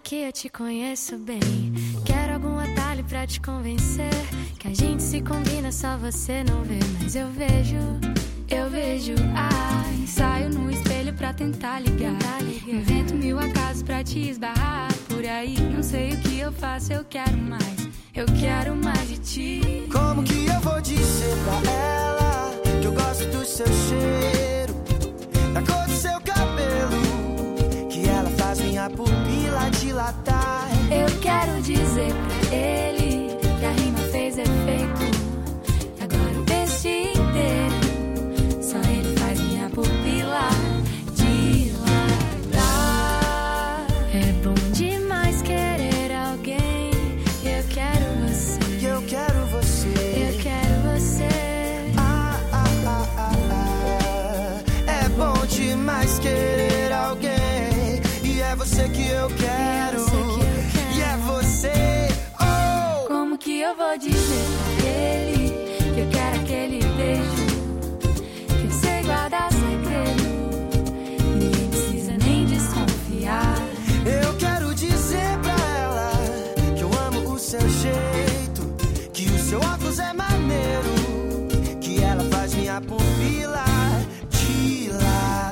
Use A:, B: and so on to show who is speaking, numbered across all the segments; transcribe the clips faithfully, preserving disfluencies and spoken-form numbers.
A: que eu te conheço bem. Quero algum atalho pra te convencer que a gente se combina, só você não vê. Mas eu vejo, eu vejo. Ai, saio no espelho pra tentar ligar, invento mil acasos pra te esbarrar por aí. Não sei o que eu faço, eu quero mais, eu quero mais de ti.
B: Como que eu vou dizer pra ela que eu gosto do seu cheiro, da cor do seu cabelo, que ela faz minha pupila dilatar?
A: Eu quero dizer pra ele que a rima fez efeito, e agora o texto inteiro só ele faz minha pupila dilatar. É bom demais querer alguém, eu quero você,
B: eu quero você,
A: eu quero você.
B: Ah, ah, ah, ah, ah. É bom demais querer alguém, e é você que eu quero, e é você. Oh!
A: Como que eu vou dizer pra ele que eu quero aquele beijo que você guarda segredo, ninguém precisa nem desconfiar.
B: Eu quero dizer pra ela que eu amo o seu jeito, que o seu óculos é maneiro, que ela faz minha pupila dilatar.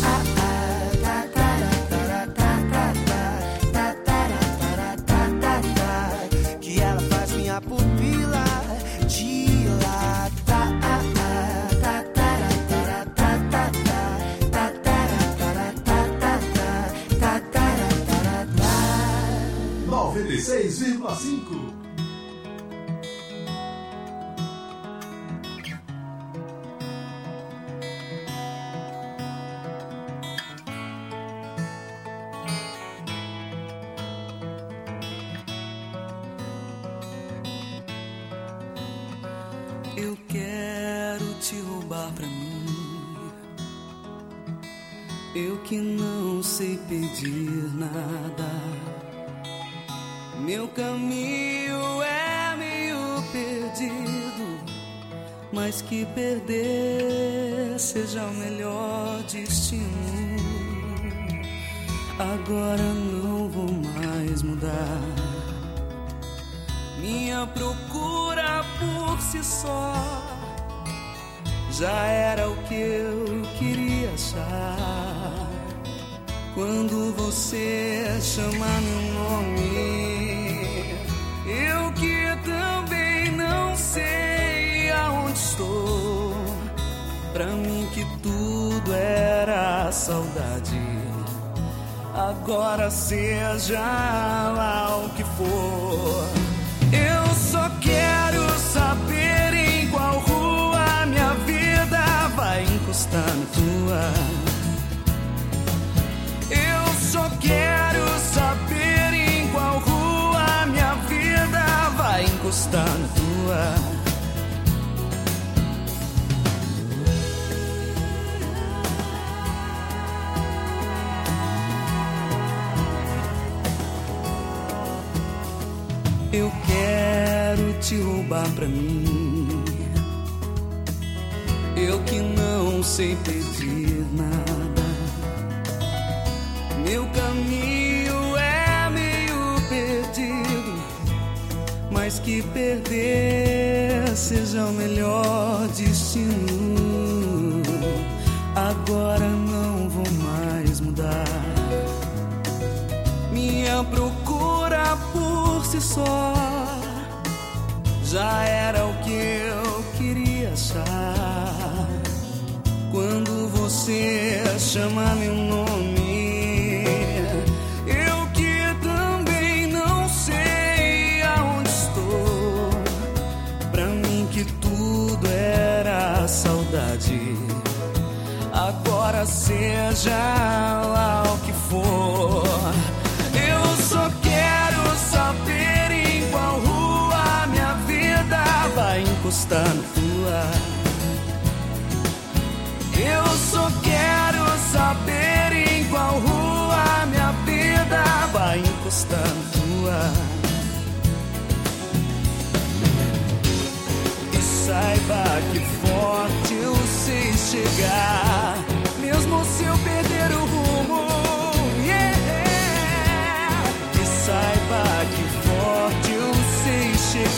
B: Que ela faz minha pupila dilatar.
C: noventa e seis vírgula cinco.
D: Eu quero te roubar pra mim, eu que não sei pedir nada. Meu caminho é meio perdido, mas que perder seja o melhor destino. Agora não vou mais mudar, minha procura por si só já era o que eu queria achar. Quando você chama meu nome, eu que também não sei aonde estou. Pra mim que tudo era saudade, agora seja lá o que for. Eu só quero saber em qual rua minha vida vai encostar na tua. Eu só quero saber em qual rua minha vida vai encostar na tua. Eu quero te roubar pra mim, eu que não sei pedir nada. Meu caminho é meio perdido, mas que perder seja o melhor destino. Agora não vou mais mudar, minha procura por si só já era o que eu queria achar. Quando você chama meu nome, eu que também não sei aonde estou. Pra mim que tudo era saudade, agora seja lá o que for. Eu só quero saber em qual rua minha vida vai encostar na tua. Eu só quero saber em qual rua minha vida vai encostar na tua. E saiba que forte eu sei chegar, mesmo se eu perder o rumo. Yeah! E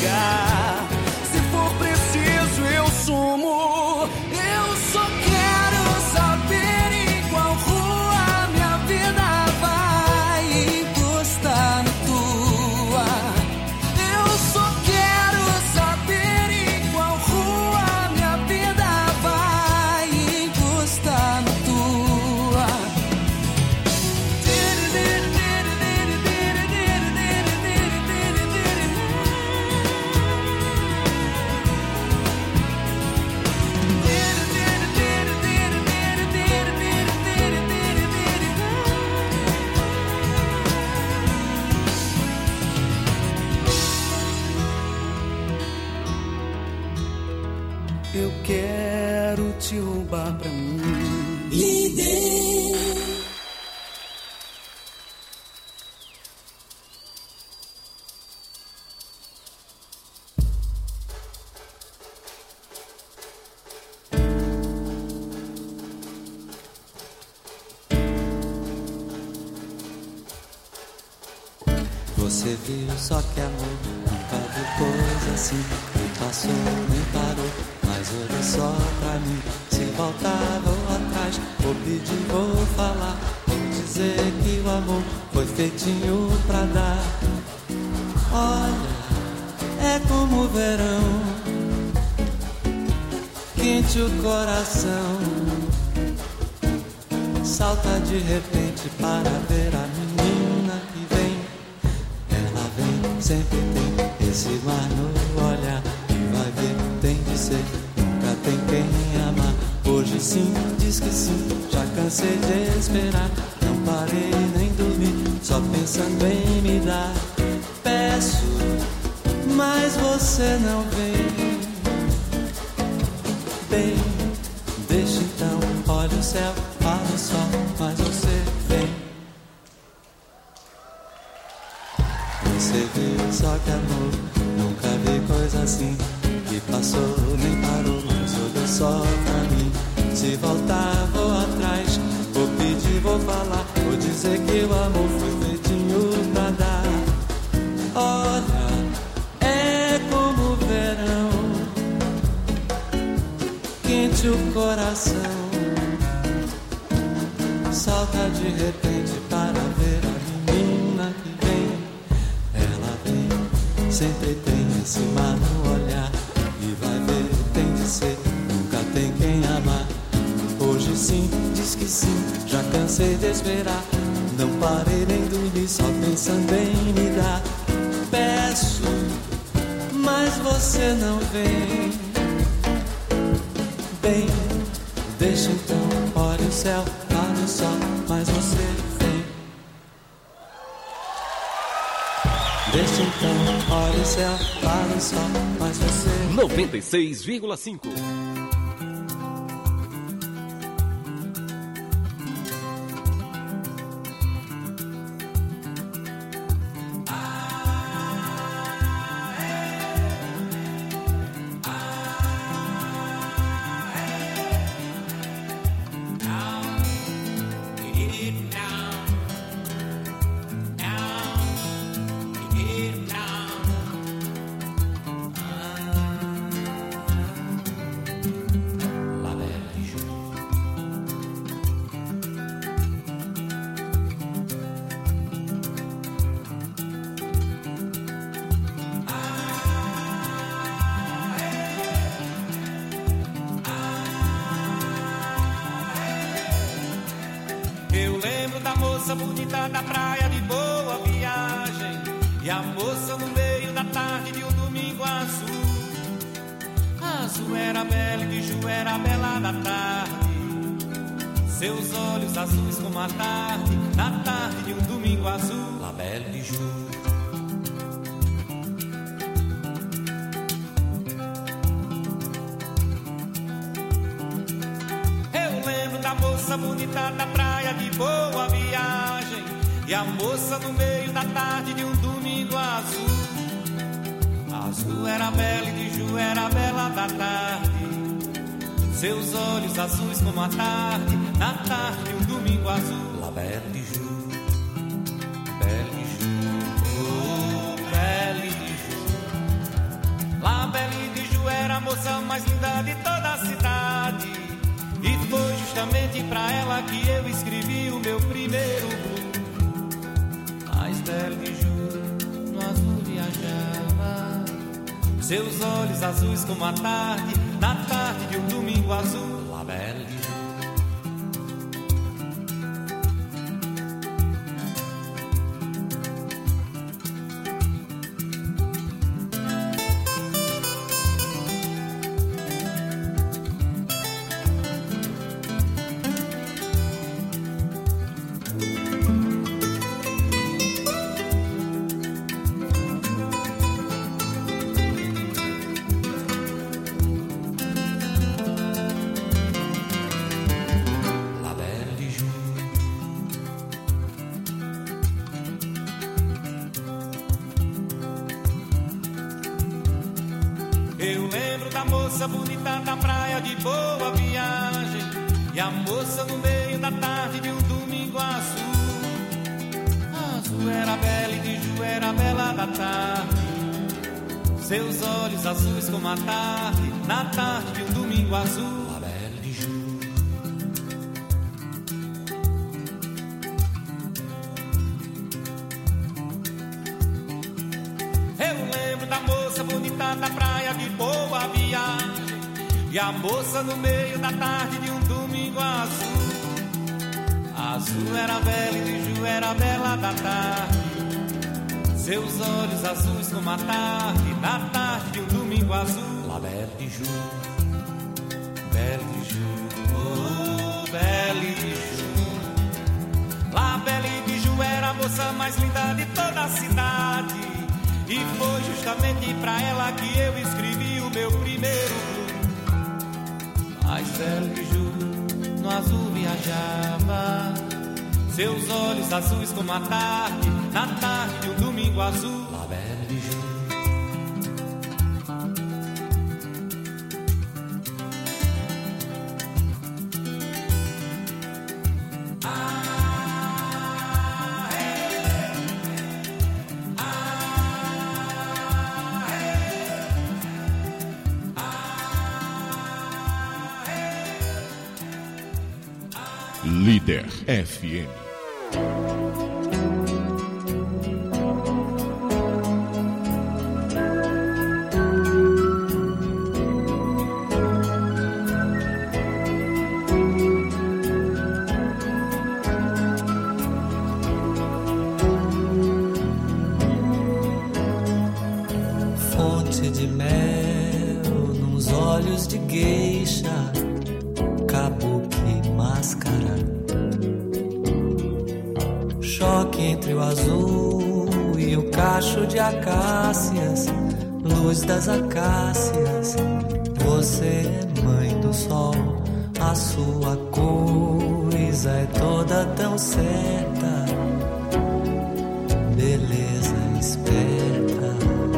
D: lugar. Se for preciso eu sumo. Eu só quero saber em qual rua minha vida vai encostar na tua. Eu só quero saber em qual rua minha vida vai encostar na tua. Eu quero te roubar pra mim. Líder.
E: Você viu só que amor, nunca viu coisa assim. Nem passou, nem parou, mas olhou só pra mim. Se voltar, vou atrás, vou pedir, vou falar. Vou dizer que o amor foi feitinho pra dar. Olha, é como o verão, quente o coração. Salta de repente para ver a menina que vem. Ela vem, sempre tem esse mar no olhar. E vai ver, tem de ser, nunca tem quem amar. Hoje sim, diz que sim, já cansei de esperar. Não parei nem dormi, só pensando em me dar. Peço, mas você não vem. Bem, deixa então, olha o céu, olha o sol, mas você vem. Você viu só que amor, nunca vi coisa assim. Que passou, nem parou, mas olhou só pra mim. Se voltar, vou atrás, vou pedir, vou falar. Vou dizer que o amor foi feitinho pra dar. Olha, é como o verão, quente o coração. Salta de repente para ver a menina que vem. Ela vem, sempre tem esse mar no olhar. E vai ver, tem de ser, nunca tem quem amar. Hoje sim, diz que sim, já cansei de esperar. Não parei nem dormir, só pensando em me dar. Peço, mas você não vem. Bem, deixa então, olha o céu, olha o sol, mas você vem. Deixa então, olha o céu, olha o sol, mas você...
F: noventa e seis vírgula cinco.
G: Bonita da praia de Boa Viagem, e a moça no meio da tarde de um domingo azul. Azul era bela e de Ju era bela da tarde. Seus olhos azuis como a tarde, na tarde de um domingo azul. La Belle de Ju. Eu lembro da moça bonita da praia de Boa Viagem, e a moça no meio da tarde de um domingo azul. Azul era bela e de Ju era bela da tarde. Seus olhos azuis como a tarde, na tarde de um domingo azul. La Belle de Ju, Belle de Ju, oh, Belle de Ju. moça mais linda de toda a cidade. E foi justamente pra ela que eu escrevi o meu primeiro blues. A Estela de Ju no azul viajava, seus olhos azuis como a tarde, na tarde de um domingo azul. La Belle de Ju. Eu lembro da moça bonita da praia de Boa Viagem, e a moça no meio da tarde de um domingo azul. Azul era bela e de Ju era bela da tarde, seus olhos azuis como a tarde, na tarde de um domingo azul. La Belle de Ju. Eu lembro da moça bonita da praia de Boa Viagem, e a moça no meio da tarde de um domingo azul. Azul era bela e de Ju era bela da tarde, seus olhos azuis como a tarde, na tarde de um domingo azul. La Belle de Ju, Belle de Ju, oh Belle de Ju. La Belle de Ju era a moça mais linda de toda a cidade, e foi justamente pra ela que eu escrevi o meu primeiro blues. A Estela de Ju no azul viajava, seus olhos azuis como a tarde, na tarde de um domingo azul. La Belle de Ju.
C: Líder F M.
E: Fonte de mel nos olhos de geisha, kabuki máscara, choque entre o azul e o cacho de acácias, luz das acácias. Você é mãe do sol, a sua coisa é toda tão certa, beleza esperta.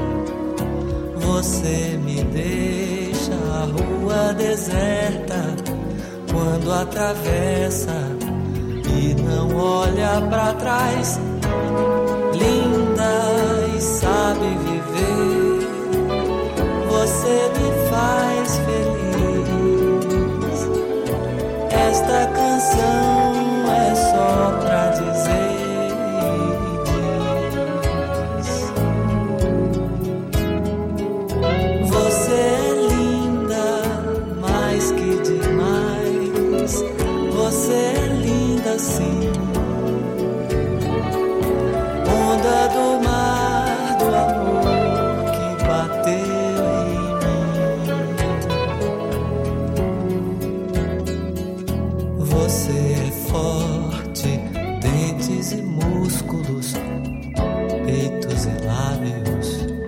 E: Você me deixa a rua deserta quando atravessa e não olha pra trás. Linda e sabe viver, você me faz feliz. Esta canção é só pra dizer diz. Você é linda, mais que demais. Você é linda sim, onda do mar do amor que bateu em mim. Você é forte, dentes e músculos, peitos e lábios.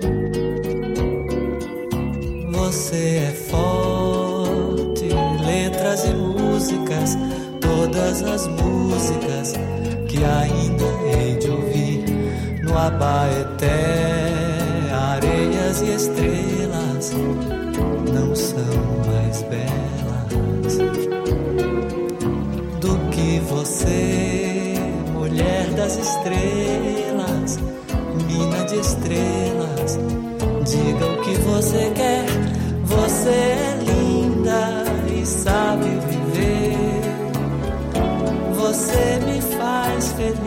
E: Você é forte, letras e músicas, todas as músicas que ainda hei de ouvir no Abaeté. Areias e estrelas não são mais belas do que você, mulher das estrelas, mina de estrelas. Diga o que você quer, Você é linda e sabe viver. Você me faz feliz.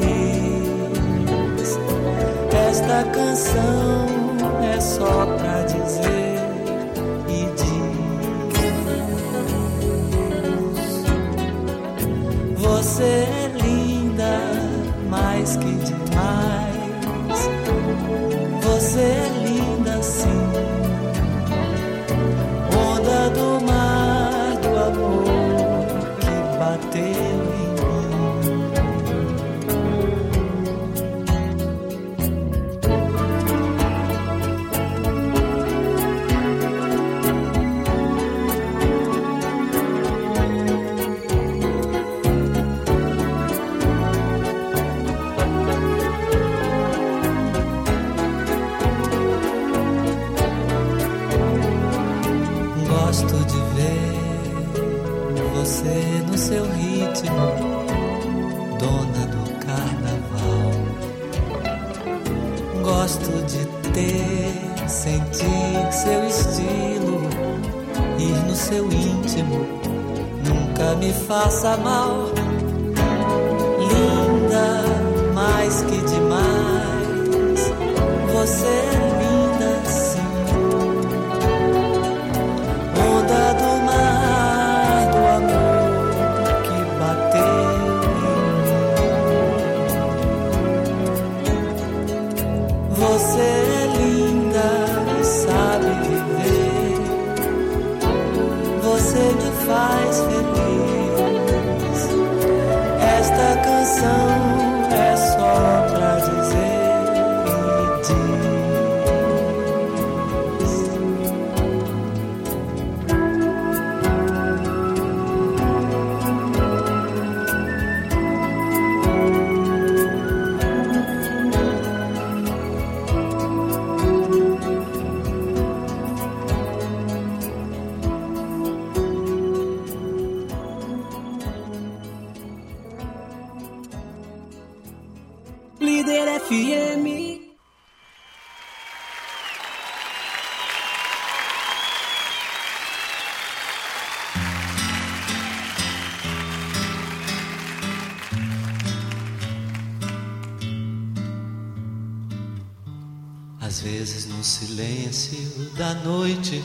E: Esta canção é só pra dizer e diz. Você é linda mais que demais. Você é linda sim. Onda do mar do amor que bateu em no seu ritmo, dona do carnaval. Gosto de ter, sentir seu estilo, ir no seu íntimo, nunca me faça mal. Linda, mais que demais, você é linda sim. Onda do mar do amor. Você é linda e sabe viver. Você me faz feliz. Esta canção é só pra dizer e diz. F M. Às vezes no silêncio da noite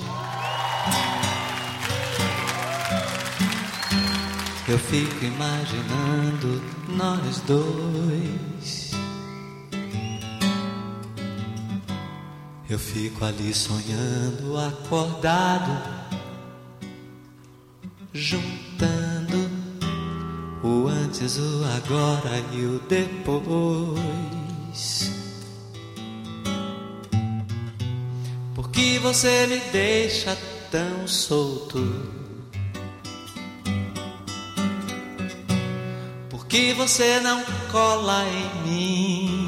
E: eu fico imaginando nós dois. Eu fico ali sonhando, acordado, juntando o antes, o agora e o depois. Por que você me deixa tão solto? Por que você não cola em mim?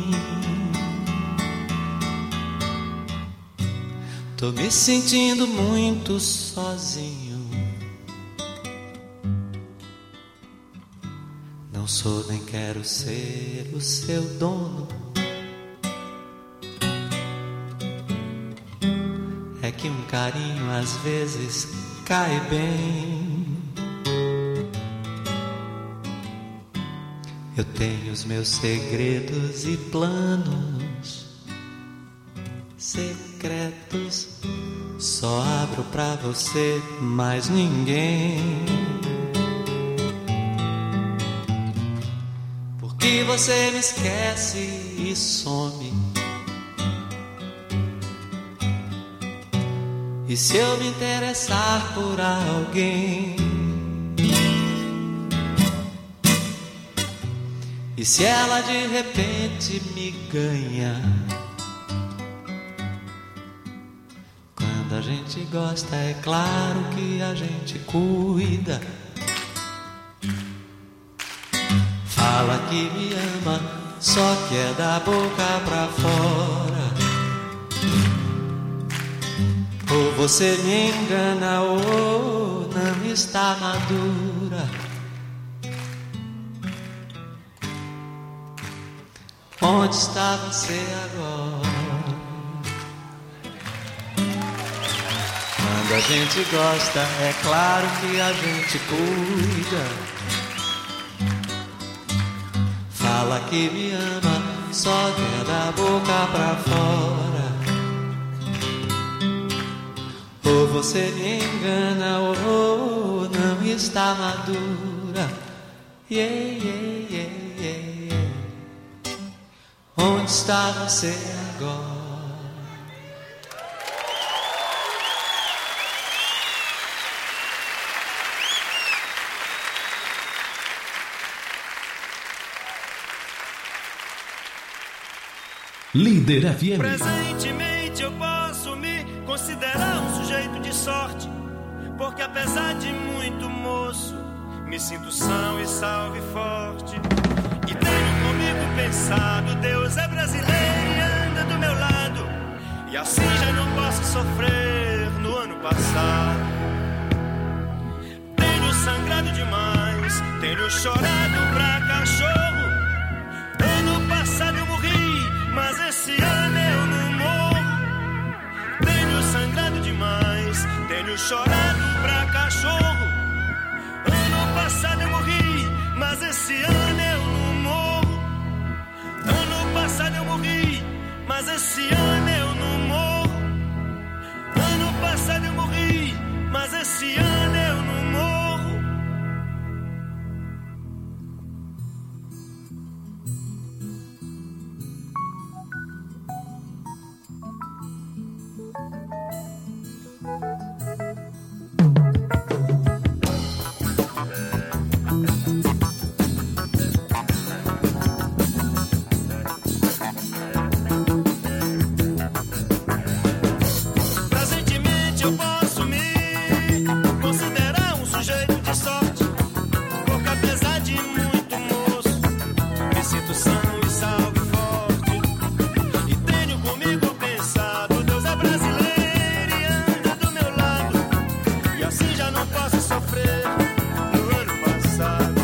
E: Tô me sentindo muito sozinho. Não sou nem quero ser o seu dono. É que um carinho às vezes cai bem. Eu tenho os meus segredos e planos secretos, só abro pra você, mais ninguém. Porque você me esquece e some. E se eu me interessar por alguém? E se ela de repente me ganha? Quando a gente gosta, é claro que a gente cuida. Fala que me ama, só que é da boca pra fora. Ou você me engana ou não está madura. Onde está você agora? Quando a gente gosta, é claro que a gente cuida. Fala que me ama, só que é da boca pra fora. Ou você me engana, ou não está madura. Yeah, yeah, yeah, yeah, yeah. Onde está você agora?
C: Líder F M.
G: Presentemente eu posso me considerar um sujeito de sorte, porque apesar de muito moço, me sinto são e salve forte. E tenho comigo pensado, Deus é brasileiro e anda do meu lado, e assim já não posso sofrer no ano passado. Tenho sangrado demais, tenho chorado pra cachorro. Ano passado eu morri, mas esse ano eu não morro. Tenho sangrado demais, tenho chorado pra cachorro. Ano passado eu morri, mas esse ano eu não morro. Ano passado eu morri, mas esse ano eu não morro. Ano passado eu morri, mas esse ano eu não morro. Presentemente eu posso me considerar um sujeito de sorte, porque apesar de muito moço, me sinto são e salve forte. E tenho comigo pensado, Deus é brasileiro e anda do meu lado, e assim já não posso sofrer no ano passado.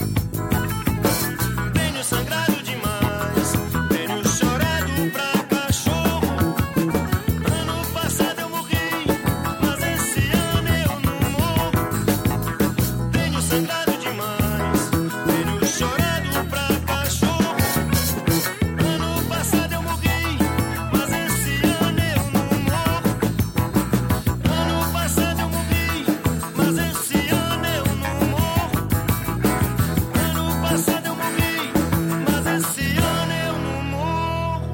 G: Tenho sangrado demais, tenho chorado pra cachorro. Ano passado eu morri, mas esse ano eu não morro. Tenho sangrado demais, tenho chorado pra cachorro. Ano passado eu morri, mas esse ano eu não morro. Ano passado eu morri, mas esse ano eu não morro. Ano passado eu morri, mas esse ano eu não morro.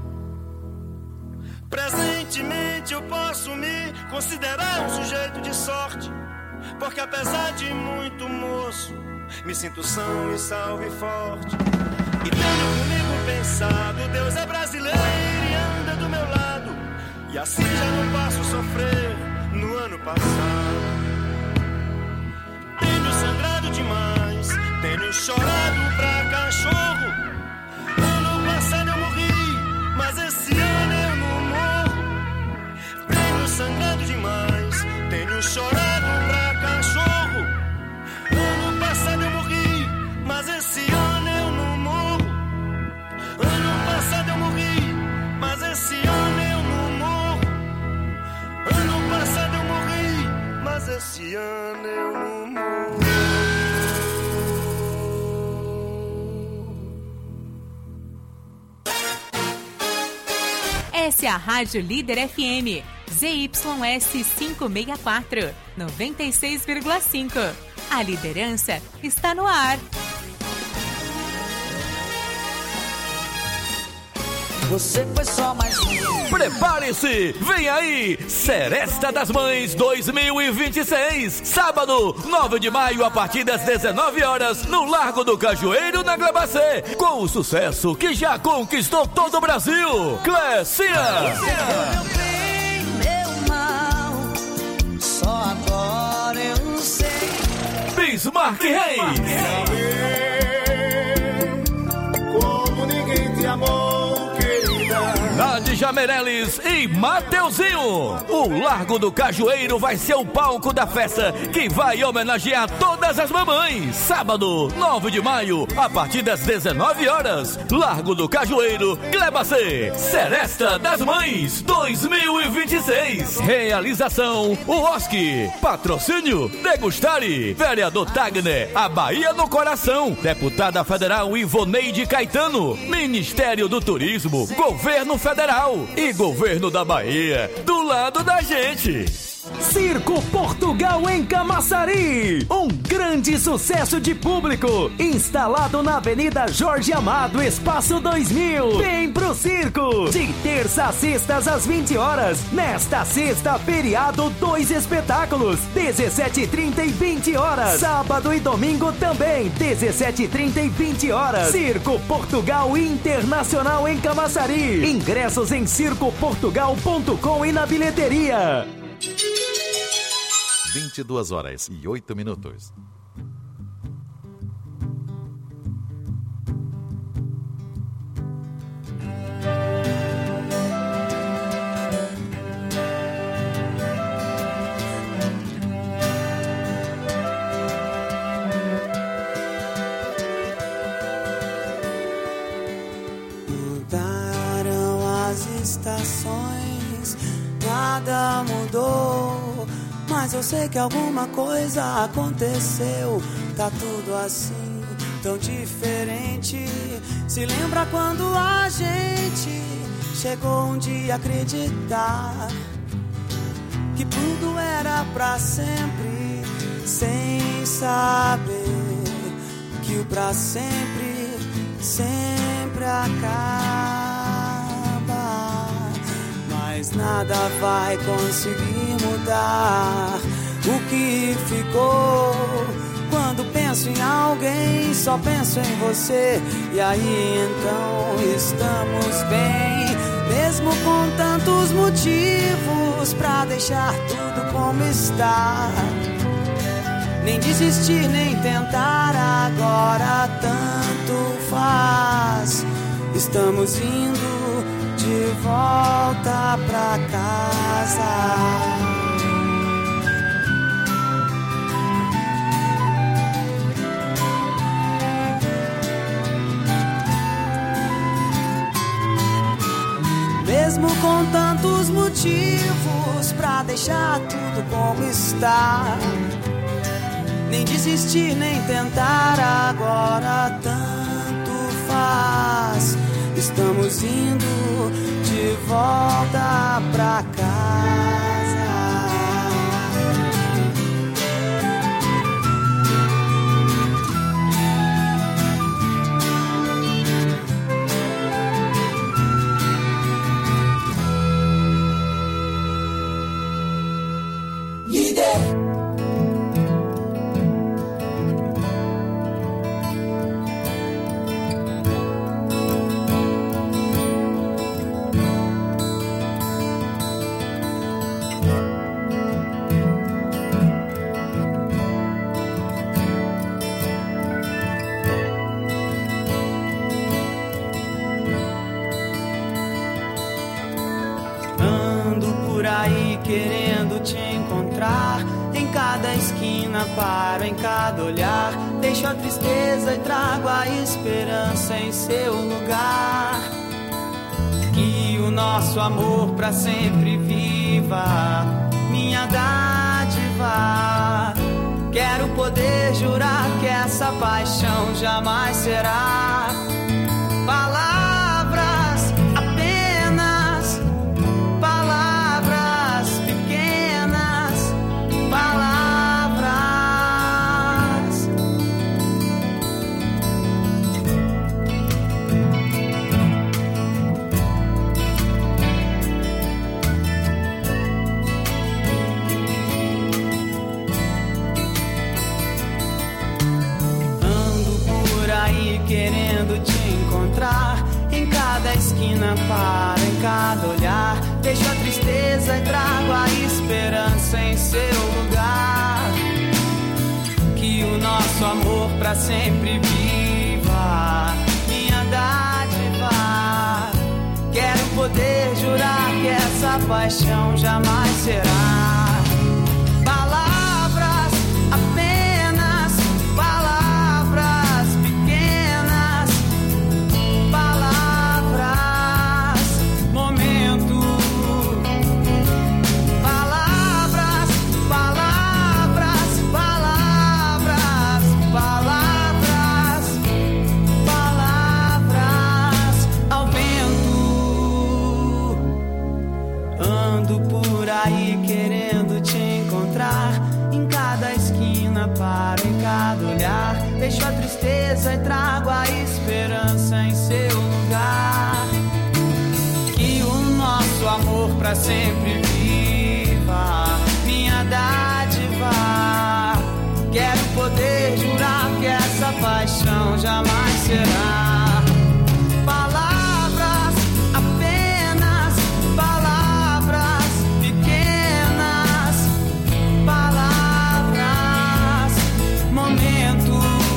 G: Presentemente eu posso me considerar um sujeito de sorte, porque apesar de muito moço, me sinto são e salve forte. E tenho comigo pensado, Deus é brasileiro e anda do meu lado, e assim já não posso sofrer no ano passado. Tenho sangrado demais, tenho chorado pra cachorro. Ano passado eu morri, mas esse ano eu não morro. Tenho sangrado demais, tenho chorado pra cachorro. Ano passado eu morri, mas esse ano eu não morro. Ano passado eu morri, mas esse ano eu não morro. Ano passado eu morri, mas esse ano eu não morro.
H: Essa é a Rádio Líder F M, Z Y S quinhentos e sessenta e quatro, noventa e seis vírgula cinco. A liderança está no ar.
I: Você foi só mais um.
F: Prepare-se, vem aí, Seresta das Mães dois mil e vinte e seis, sábado, nove de maio, a partir das dezenove horas, no Largo do Cajueiro, na Glabacê, com o sucesso que já conquistou todo o Brasil, Clécia.
I: Meu bem, meu mal, só agora eu sei.
F: Bismarck Reis.
J: Como ninguém te amou, querida.
F: Nádia Lígia Meirelles e Mateuzinho. O Largo do Cajueiro vai ser o palco da festa que vai homenagear todas as mamães. Sábado, nove de maio, a partir das dezenove horas. Largo do Cajueiro, Glebacê, Seresta das Mães dois mil e vinte e seis. Realização, o Osc. Patrocínio, Degustare. Vereador Tagner, a Bahia no coração. Deputada Federal Ivoneide Caetano. Ministério do Turismo, Governo Federal e Governo da Bahia, do lado da gente.
J: Circo Portugal em Camaçari, um grande sucesso de público, instalado na Avenida Jorge Amado, Espaço dois mil. Vem pro circo, de terça a sextas às vinte horas. Nesta sexta, feriado, dois espetáculos, dezessete e trinta e vinte horas. Sábado e domingo também, dezessete e trinta e vinte horas. Circo Portugal Internacional em Camaçari. Ingressos em circo portugal ponto com e na bilheteria.
K: vinte e duas horas e oito minutos.
I: Mudaram as estações, nada mudou. Mas eu sei que alguma coisa aconteceu. Tá tudo assim, tão diferente. Se lembra quando a gente chegou um dia a acreditar que tudo era pra sempre, sem saber que o pra sempre sempre acaba. Mas nada vai conseguir mudar o que ficou. Quando penso em alguém, só penso em você. E aí então estamos bem, mesmo com tantos motivos pra deixar tudo como está. Nem desistir, nem tentar, agora tanto faz. Estamos indo de volta pra casa. Mesmo com tantos motivos pra deixar tudo como está. Nem desistir, nem tentar, agora tanto faz. Estamos indo de volta pra casa. Líder. Querendo te encontrar em cada esquina, paro em cada olhar. Deixo a tristeza e trago a esperança em seu lugar. Que o nosso amor pra sempre viva, minha dádiva. Quero poder jurar que essa paixão jamais será palavras, apenas palavras pequenas, palavras. Ando por aí querendo te encontrar em cada esquina, paro em cada olhar. Deixo a tristeza e trago a esperança em seu lugar. Que o nosso amor pra sempre viva, minha dádiva. Quero poder jurar essa paixão jamais será. Palavras, apenas palavras pequenas, palavras, momento. Palavras, palavras, palavras, palavras, palavras ao vento. Ando por aí querendo te encontrar, em cada esquina paro, em cada olhar. Deixo a tristeza e trago a esperança em seu lugar. Que o nosso amor pra sempre viva, minha dádiva. Quero poder jurar que essa paixão jamais será. Palavras, apenas palavras pequenas, palavras, momento.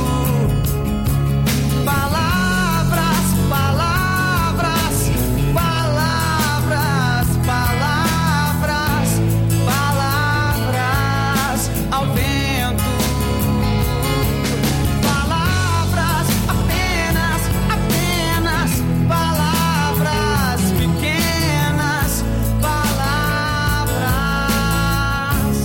I: Palavras, palavras, palavras, palavras, palavras ao vento. Palavras, apenas, apenas palavras pequenas, palavras.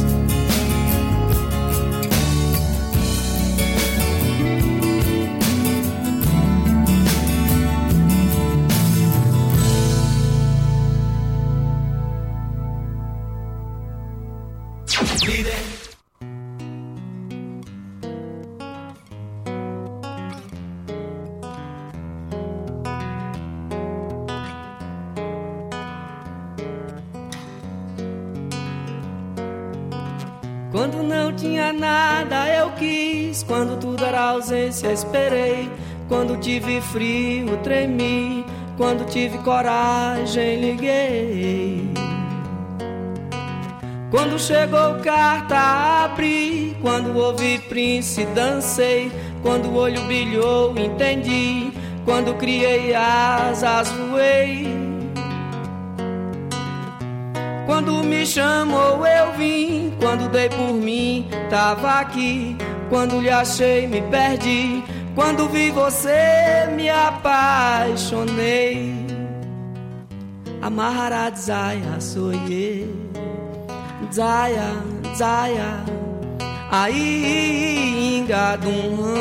B: Líder.
L: Quando não tinha nada eu quis, quando tudo era ausência esperei, quando tive frio tremi, quando tive coragem liguei. Quando chegou carta abri, quando ouvi Prince dancei, quando o olho brilhou entendi, quando criei asas voei. Quando me chamou eu vim, quando dei por mim tava aqui, quando lhe achei me perdi, quando vi você me apaixonei. Amarra Zaya soye, Zaya, Zaya, aí engadum.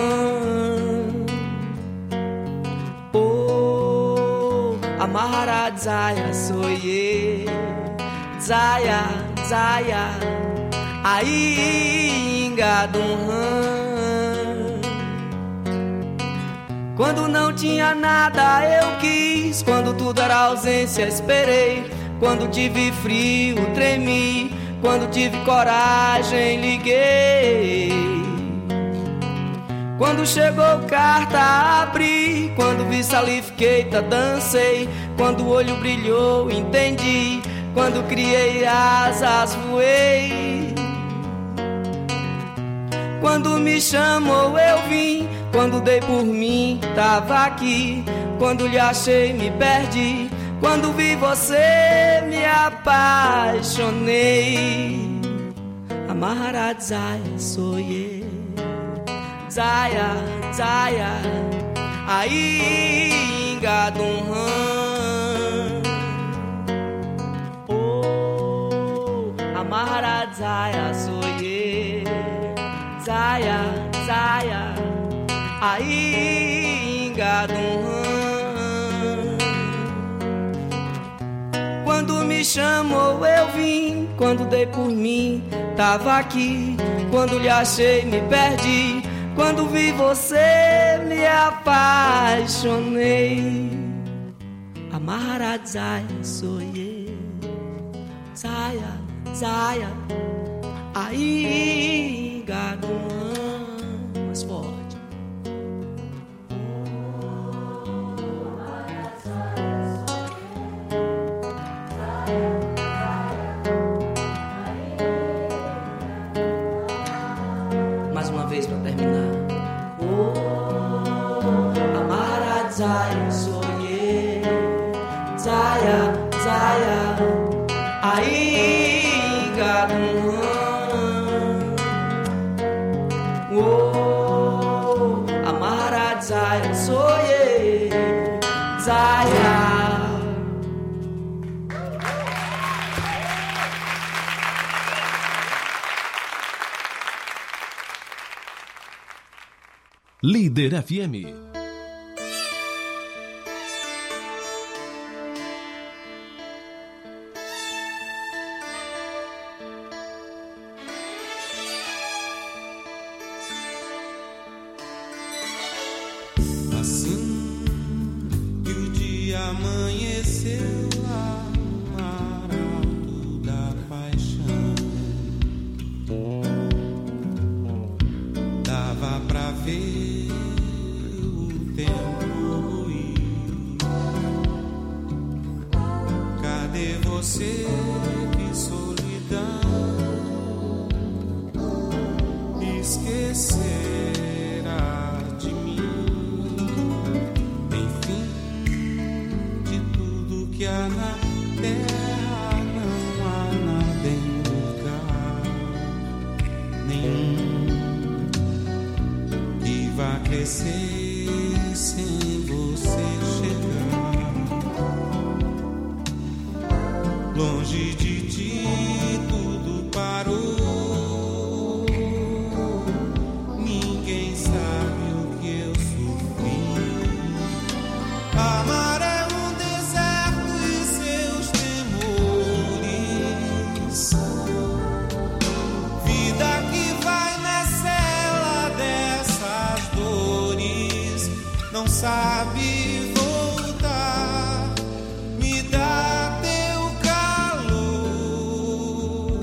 L: Oh, amarra Zaya soye, Zaya, Zaya, aí engadum. Quando não tinha nada eu quis, quando tudo era ausência esperei, quando tive frio tremi, quando tive coragem liguei. Quando chegou carta abri, quando vi salifiqueita dancei, quando o olho brilhou entendi, quando criei asas voei. Quando me chamou eu vim, quando dei por mim tava aqui, quando lhe achei me perdi, quando vi você me apaixonei. Amarra Zaya soye, Zaya, Zaya, aí engadum. Oh, amarra Zaya soye, Zaya, Zaya, aí engadum. Quando me chamou eu vim, quando dei por mim tava aqui, quando lhe achei me perdi, quando vi você me apaixonei. Amarra Zaya soye, Zaya, Zaya, aí engadum. Mais forte. Mais uma vez pra terminar. Oh, Amarra Zaya soye, Zaya, Zaya, Oh, Amara Zaya, Soye Zaya.
C: Líder F M.
M: Assim que o dia amanheceu lá no mar alto da paixão, dava pra ver o tempo ruir. Cadê você, que solidão esquecerá de mim? Enfim, de tudo que há na terra não há nada em lugar nenhum que vá crescer sem você chegar. Longe de ti tudo parou. Ninguém sabe o que eu sofri. Amar é um deserto e seus temores. Vida que vai na cela dessas dores, não sabe voltar. Me dá teu calor,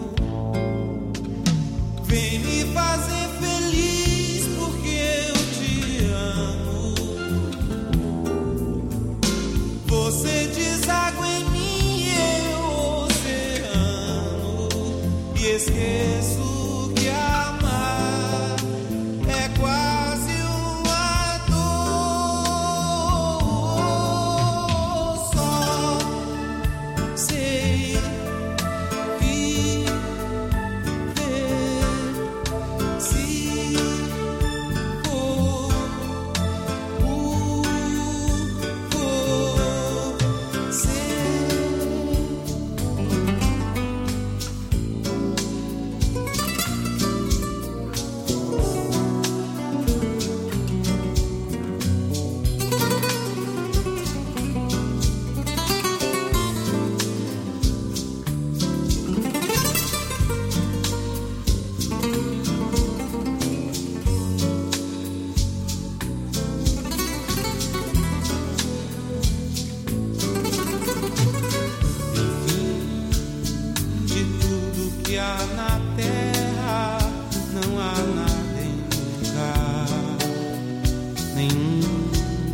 M: vem me fazer feliz porque eu te amo. Você deságua em mim, eu oceano, e esqueço que amar é quase uma dor. Só sei viver se for por você. De tudo que há na terra, não há nada em lugar nenhum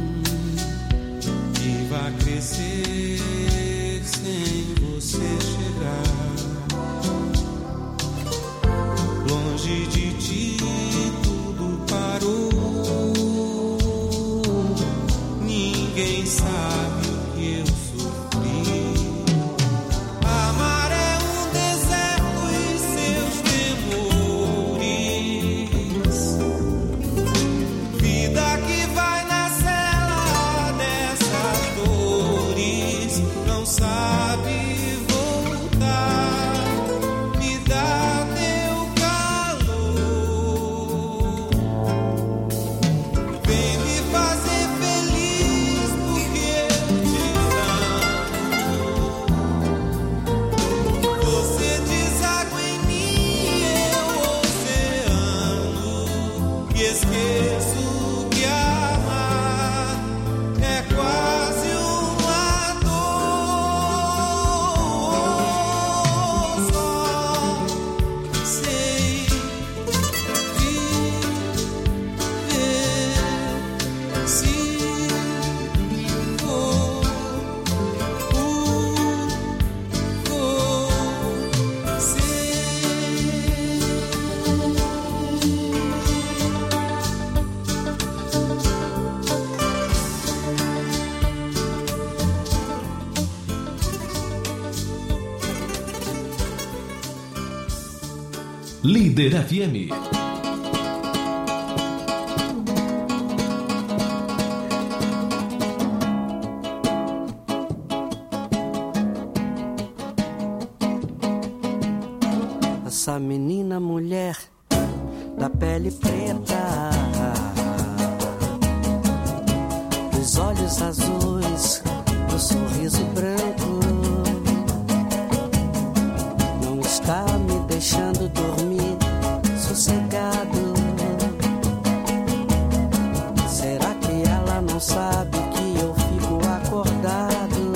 M: que vá crescer sem você chegar. Longe de ti tudo parou. Ninguém sabe o que eu sofri. Amar é um deserto e seus temores. Vida que vai na cela dessas dores, não sabe voltar. Me dá teu calor,
C: Líder F M.
N: Essa menina mulher da pele preta, dos olhos azuis, do sorriso branco, não está me deixando dormir sossegado. Será que ela não sabe que eu fico acordado,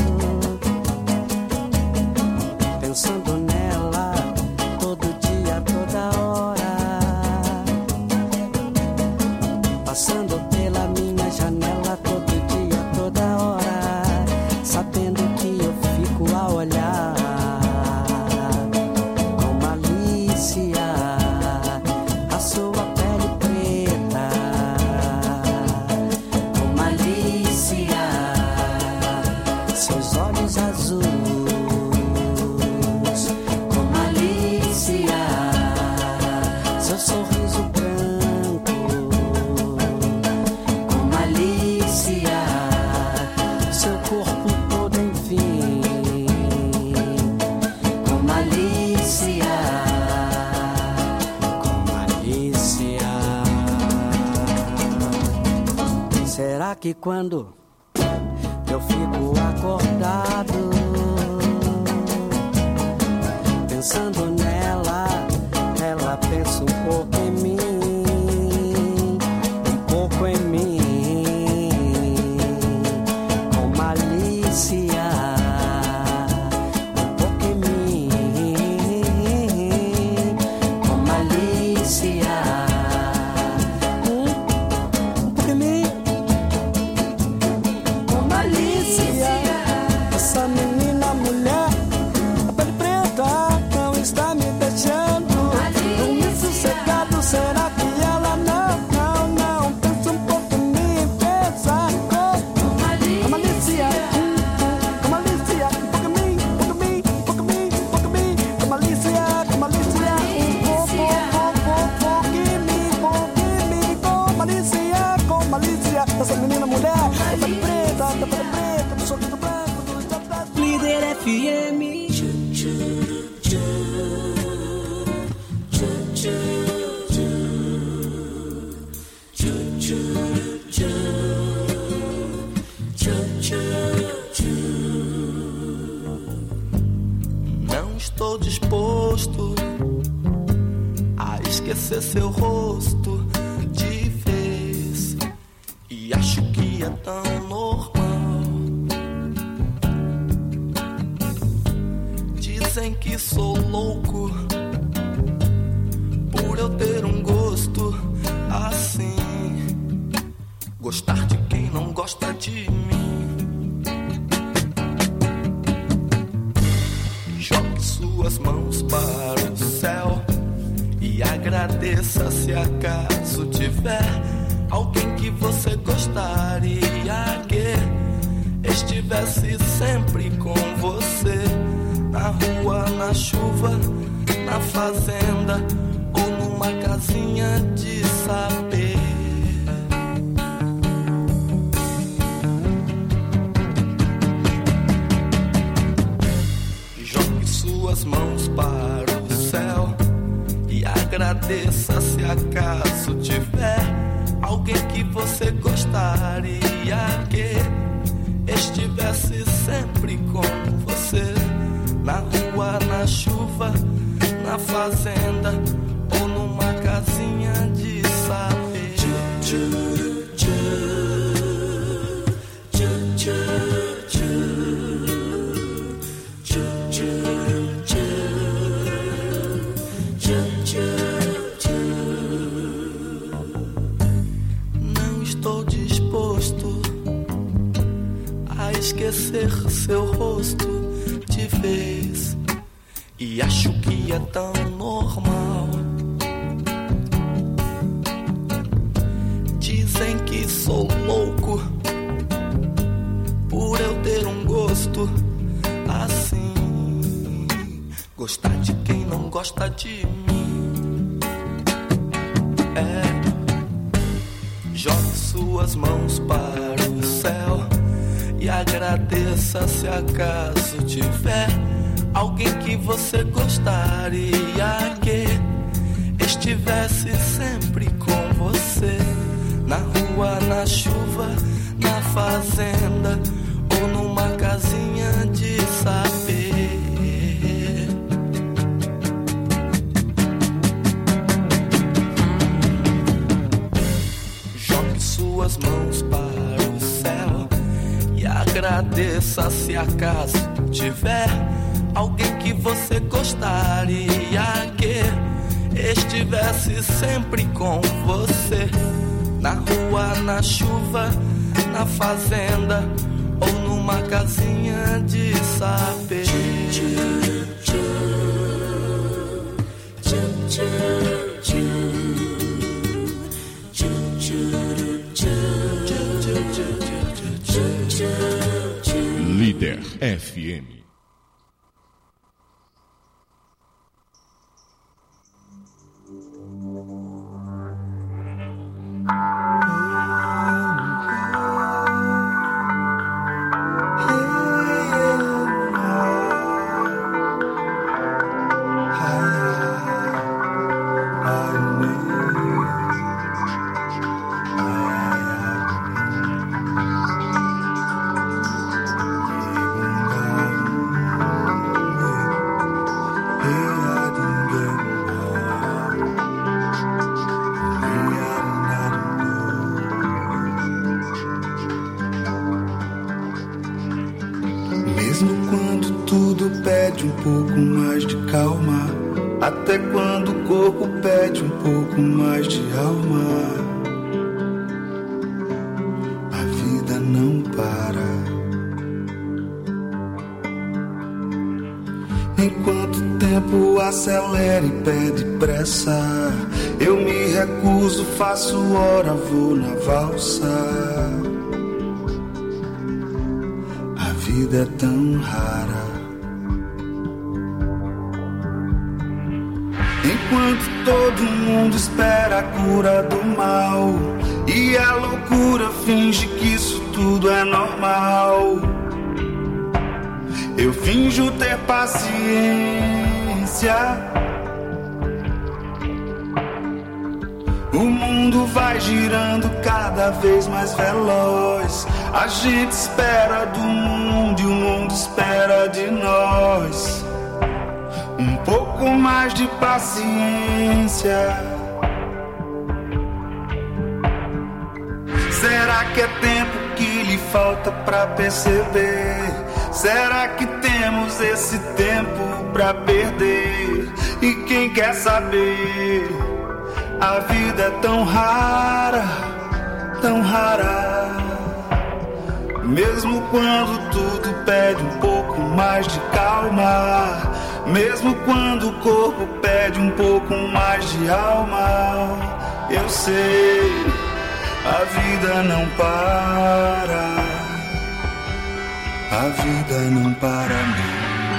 N: pensando nela todo dia, toda hora, passando pela minha janela todo dia, toda hora, sabendo que eu fico a olhar com malícia a sua pele preta, com malícia seus olhos azuis, com malícia seu sorriso branco, com malícia seu corpo todo, enfim, com malícia, com malícia. Será que quando eu fico acordado pensando nela, ela pensa um pouco em mim, um pouco em mim, com malícia, um pouco em mim, com malícia, um, um pouco em mim, com malícia. Essa menina mulher, a pele preta, não está me deixando dormir sossegado. Será que ela não, não, não pensa um pouco em mim, pensa com malícia, com malícia, um pouco em mim, um pouco em mim, um pouco em mim, um pouco em mim, com malícia, com malícia, um pouco, pouco, pouco em mim, pouco em mim, com malícia, com malícia. Essa menina mulher, a pele preta, a pele preta, do sorriso branco, do
L: Líder F M.
D: Não estou disposto a esquecer seu rosto de vez, e acho que é tão normal. Dizem que sou louco por eu ter um gosto assim, gostar de quem não gosta de mim. Jogue suas mãos para o céu e agradeça se acaso tiver alguém que você gostaria que estivesse sempre com você, na rua, na chuva, na fazenda ou numa casinha de saber. Jogue suas mãos para o céu e agradeça se acaso tiver alguém que você gostaria que estivesse sempre com você, na rua, na chuva, na fazenda ou numa casinha de saber. Tchu, tchu, tchu, tchu, tchu, tchu, tchu, tchu, tchu, tchu. Não estou disposto a esquecer seu rosto de vez, e acho que é tão normal. Dizem que sou louco por eu ter um gosto assim, gostar de quem não gosta de mim.
O: Jogue suas mãos para o céu e agradeça se acaso tiver alguém que você gostaria que estivesse sempre com você, na rua, na chuva, na fazenda ou numa casinha de saber. Jogue suas mãos para o céu e agradeça se acaso tiver alguém que você gostaria que estivesse sempre com você, na rua, na chuva, na fazenda ou numa casinha de saber.
P: Líder F M.
Q: Um pouco mais de calma, até quando o corpo pede um pouco mais de alma. A vida não para. Enquanto o tempo acelera e pede pressa, eu me recuso, faço hora, vou na valsa. A vida é tão rara. Enquanto todo mundo espera a cura do mal e a loucura finge que isso tudo é normal, eu finjo ter paciência. O mundo vai girando cada vez mais veloz. A gente espera do mundo e o mundo espera de nós. Um pouco mais de paciência. Será que é tempo que lhe falta pra perceber? Será que temos esse tempo pra perder? E quem quer saber? A vida é tão rara, tão rara. Mesmo quando tudo pede um pouco mais de calma, mesmo quando o corpo pede um pouco mais de alma, eu sei, a vida não para, a vida não para não.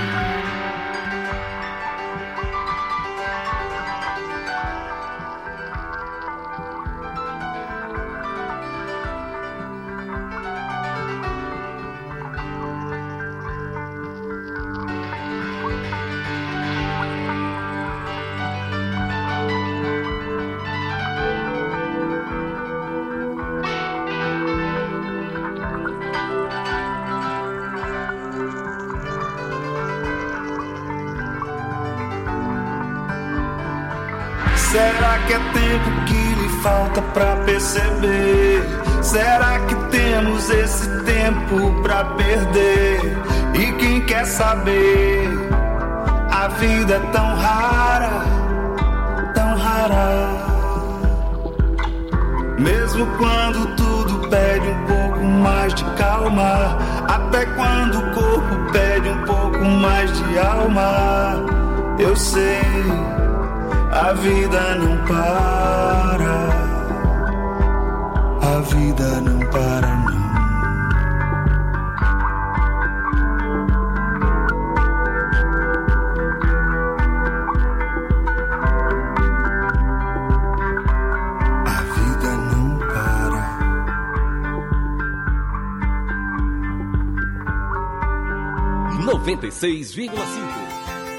Q: Será que é tempo que lhe falta pra perceber? Será que temos esse tempo pra perder? E quem quer saber? A vida é tão rara, tão rara. Mesmo quando tudo pede um pouco mais de calma, até quando o corpo pede um pouco mais de alma, eu sei, a vida não para, a vida não para não. A vida não para.
R: noventa e seis vírgula cinco.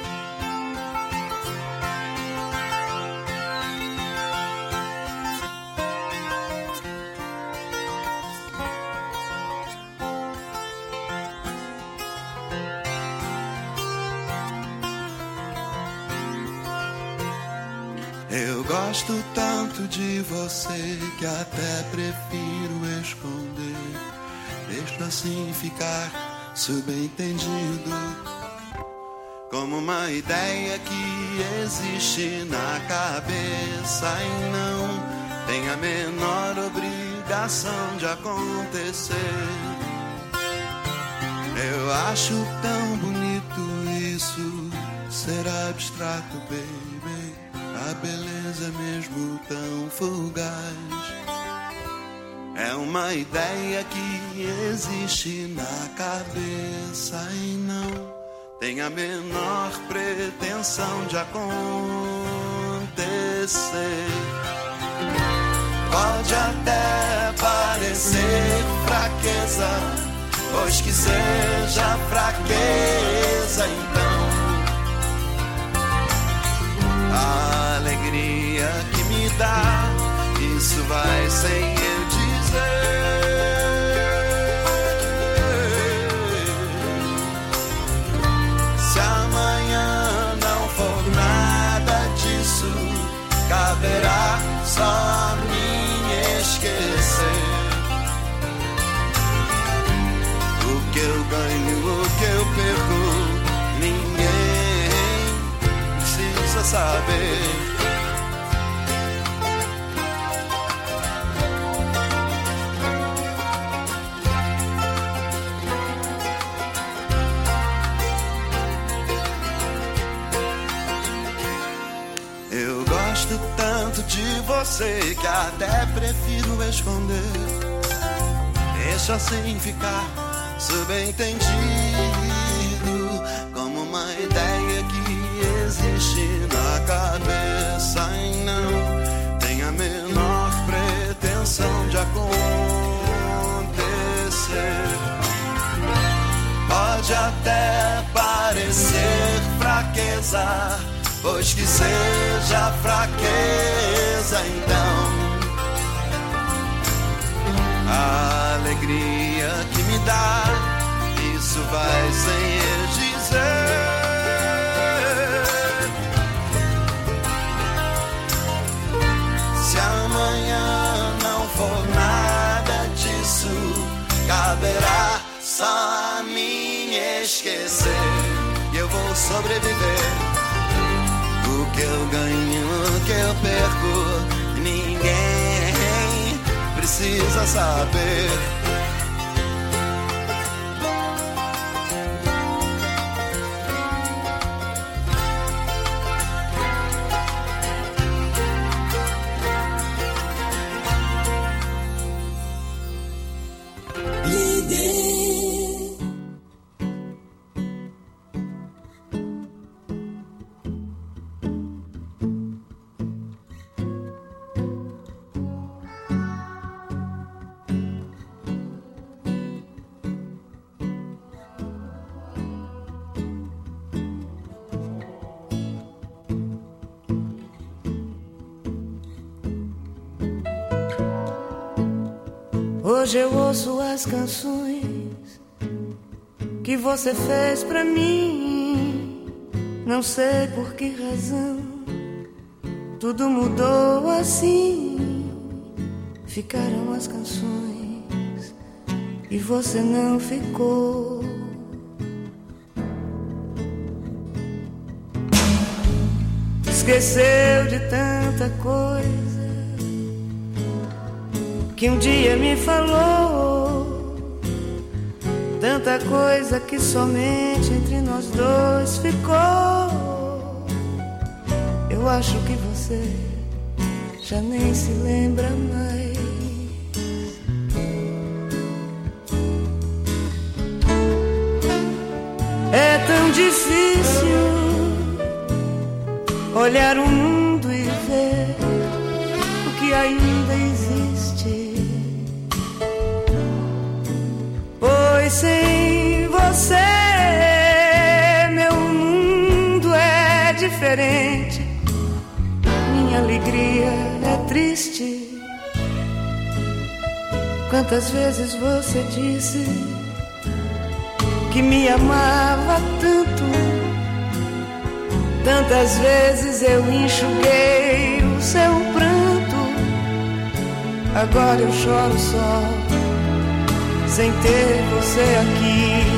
Q: Eu gosto tanto de você que até prefiro esconder. Deixo assim ficar subentendido, como uma ideia que existe na cabeça e não tem a menor obrigação de acontecer. Eu acho tão bonito isso, ser abstrato, baby. A beleza é mesmo tão fugaz. É uma ideia que existe na cabeça e não tem a menor pretensão de acontecer. Pode até parecer fraqueza, pois que seja fraqueza, então a alegria que me dá, isso vai sem eu dizer. Se amanhã não for nada disso, caberá só a mim esquecer. O que eu ganho, o que eu perco, ninguém precisa saber. Eu gosto tanto de você que até prefiro esconder. Deixa assim ficar subentendido, como uma ideia que existe na cabeça e não tem a menor pretensão de acontecer. Pode até parecer fraqueza, pois que seja fraqueza, então a alegria que me dá, isso vai sem eu dizer. Se amanhã não for nada disso, caberá só a mim esquecer. E eu vou sobreviver. O que eu ganho, o que eu perco, ninguém precisa saber.
S: Hoje eu ouço as canções que você fez pra mim. Não sei por que razão tudo mudou assim. Ficaram as canções e você não ficou. Esqueceu de tanta coisa que um dia me falou, tanta coisa que somente entre nós dois ficou. Eu acho que você já nem se lembra mais. É tão difícil olhar o mundo e ver o que ainda existe. Pois sem você triste. Quantas vezes você disse que me amava tanto, tantas vezes eu enxuguei o seu pranto. Agora eu choro só, sem ter você aqui.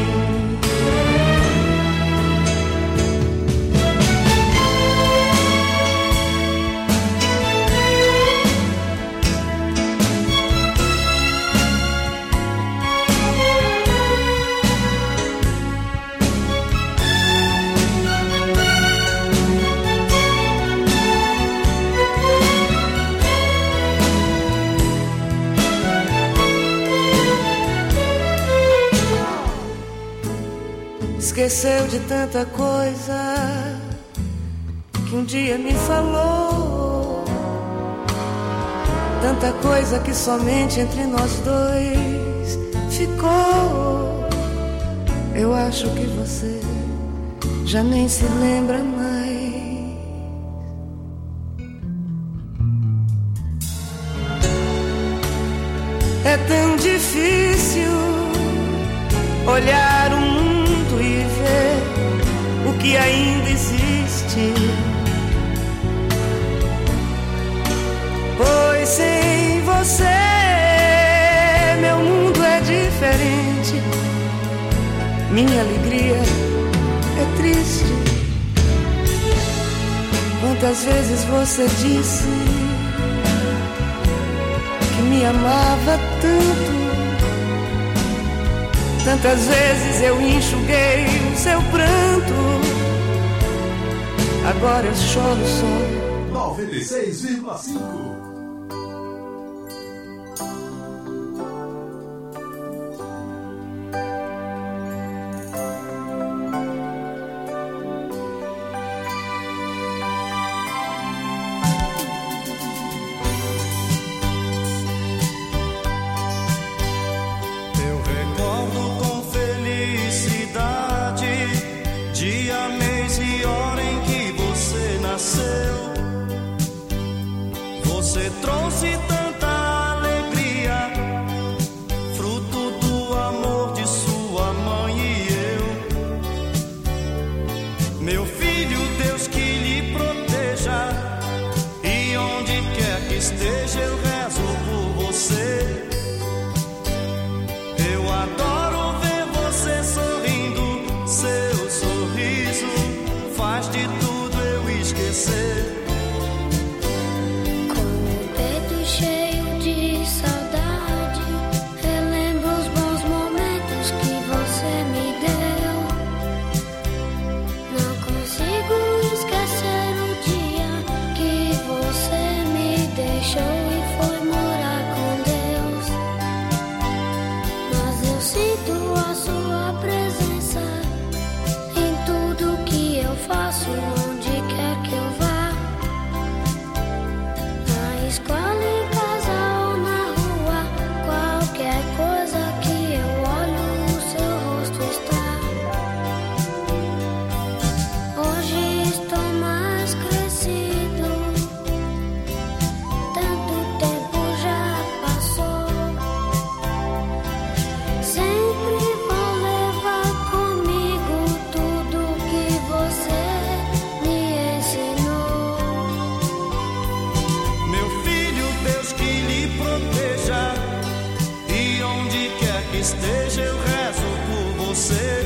S: Esqueceu de tanta coisa que um dia me falou, tanta coisa que somente entre nós dois ficou. Eu acho que você já nem se lembra mais. É tão difícil olhar o mundo e ver o que ainda existe, pois sem você meu mundo é diferente, minha alegria é triste. Quantas vezes você disse que me amava tanto, tantas vezes eu enxuguei o seu pranto. Agora eu choro só.
C: noventa e seis vírgula cinco.
Q: Você trouxe tanta alegria, fruto do amor de sua mãe e eu. Meu filho, Deus que lhe proteja, e onde quer que esteja eu rezo por você. Eu adoro ver você sorrindo, seu sorriso faz de tudo eu esquecer.
A: Cheio de saudade, relembro os bons momentos que você me deu. Não consigo esquecer o dia que você me deixou e foi morar com Deus. Mas eu sinto a sua presença em tudo que eu faço, onde quer que eu vá. Na escola,
Q: esteja eu rezo por você.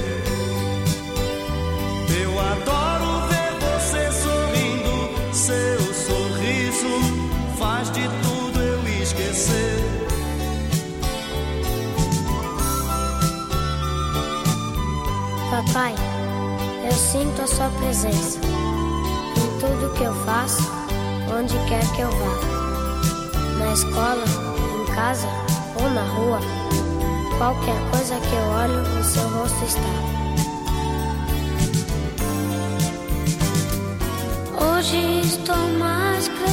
Q: Eu adoro ver você sorrindo, seu sorriso faz de tudo eu esquecer.
A: Papai, eu sinto a sua presença em tudo que eu faço, onde quer que eu vá. Na escola, em casa ou na rua, qualquer coisa que eu olho, o seu rosto está. Hoje estou mais